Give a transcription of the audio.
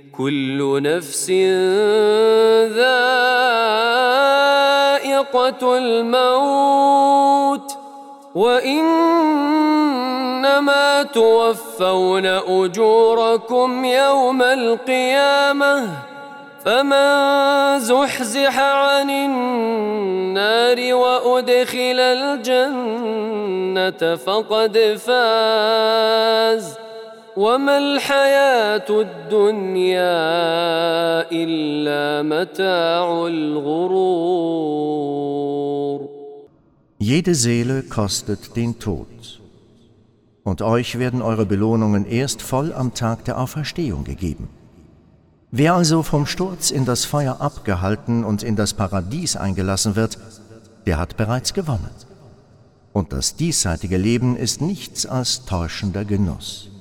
كل نفس ذائقة الموت وإنما توفون أجوركم يوم القيامة فمن زحزح عن النار وأدخل الجنة فقد فاز وما الحياة الدنيا إلا متاع الغرور. Jede Seele kostet den Tod. Und euch werden eure Belohnungen erst voll am Tag der Auferstehung gegeben. Wer also vom Sturz in das Feuer abgehalten und in das Paradies eingelassen wird, der hat bereits gewonnen. Und das diesseitige Leben ist nichts als täuschender Genuss.